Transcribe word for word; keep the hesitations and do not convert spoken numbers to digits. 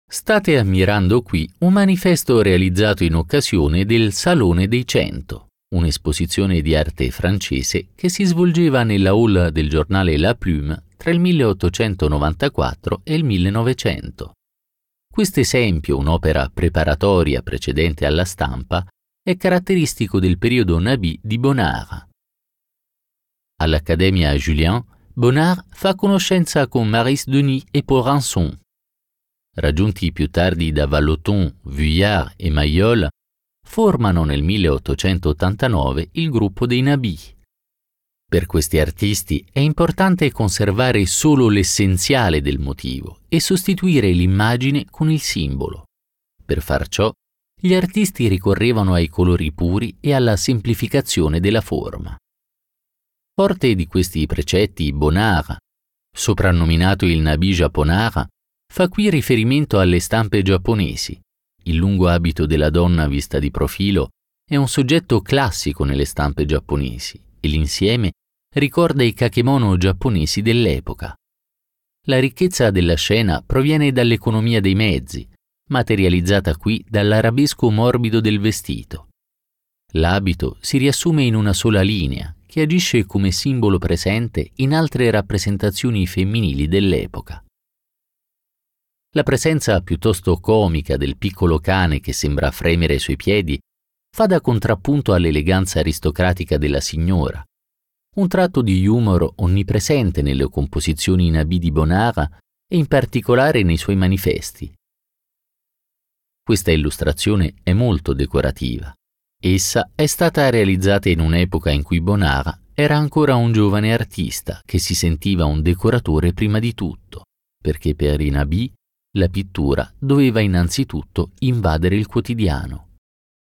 State ammirando qui un manifesto realizzato in occasione del Salone dei Cento, un'esposizione di arte francese che si svolgeva nella hall del giornale La Plume tra il milleottocentonovantaquattro e il millenovecento. Questo esempio, un'opera preparatoria precedente alla stampa, è caratteristico del periodo Nabi di Bonnard. All'Accademia Julian, Bonnard fa conoscenza con Maurice Denis e Paul Ranson. Raggiunti più tardi da Vallotton, Vuillard e Mayol, formano nel milleottocentottantanove il gruppo dei Nabi. Per questi artisti è importante conservare solo l'essenziale del motivo e sostituire l'immagine con il simbolo. Per far ciò, gli artisti ricorrevano ai colori puri e alla semplificazione della forma. Forte di questi precetti, Bonnard, soprannominato il Nabi Japonara, fa qui riferimento alle stampe giapponesi. Il lungo abito della donna vista di profilo è un soggetto classico nelle stampe giapponesi e l'insieme ricorda i kakemono giapponesi dell'epoca. La ricchezza della scena proviene dall'economia dei mezzi, materializzata qui dall'arabesco morbido del vestito. L'abito si riassume in una sola linea, che agisce come simbolo presente in altre rappresentazioni femminili dell'epoca. La presenza piuttosto comica del piccolo cane che sembra fremere ai suoi piedi fa da contrappunto all'eleganza aristocratica della signora, un tratto di humor onnipresente nelle composizioni Nabi di Bonnard e in particolare nei suoi manifesti. Questa illustrazione è molto decorativa. Essa è stata realizzata in un'epoca in cui Bonnard era ancora un giovane artista che si sentiva un decoratore prima di tutto, perché per i Nabi la pittura doveva innanzitutto invadere il quotidiano.